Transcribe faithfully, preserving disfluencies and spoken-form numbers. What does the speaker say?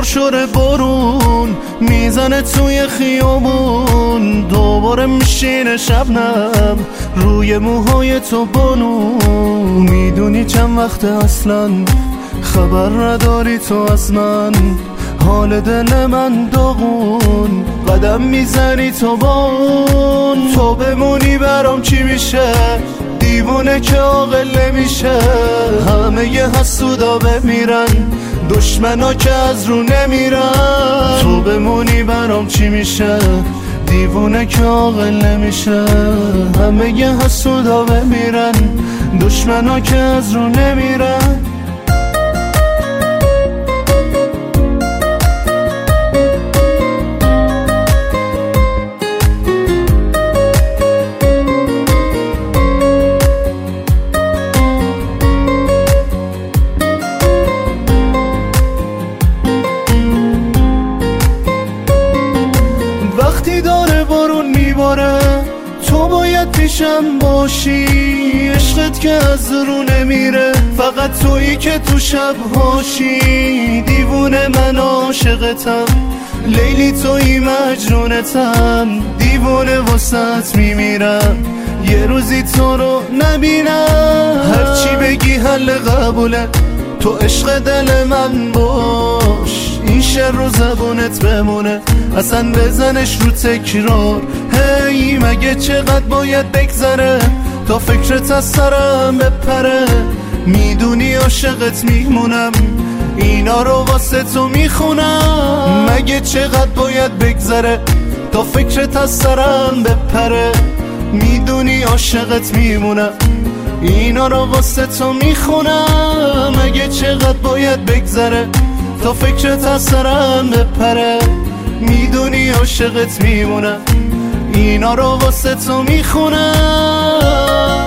شرشر بارون میزنه توی خیابون، دوباره میشینه شبنم روی موهای تو بانو. میدونی چند وقت اصلا خبر نداری تو از من، حال دل من داغون، قدم میزنی تو بان. تو بمونی برام چی میشه؟ دیوونه که عاقل نمیشه. همه ی حسودا بمیرن، دشمنا که از رو نمیرن. تو بمونی برام چی میشه؟ دیوونه که عاقل نمیشه. همه ی حسودا بمیرن، دشمنا که از رو نمیرن. وقتی داره بارون میباره تو باید پیشم باشی، عشقت که از رو نمیره، فقط تویی که تو شب هاشی. دیوونه من عاشقتم، لیلی تویی مجنونتم، دیوونه واسط میمیرم یه روزی تو رو نبینم. هرچی بگی حل قبوله، تو عشق دل من باش، این شعر رو زبونت بمونه، اصلا بزنش رو تکرار. هی مگه چقدر باید بگذره تا فکرت از سرم بپره؟ میدونی عاشقت میمونم، اینا رو واسه تو میخونم. مگه چقدر باید بگذره تا فکرت از سرم بپره؟ میدونی عاشقت میمونم، اینا رو واسه تو میخونم. مگه چقدر باید بگذره تا فکرت از سرم بپره؟ میدونی عاشقت میمونم، اینا رو واسه تو میخونم.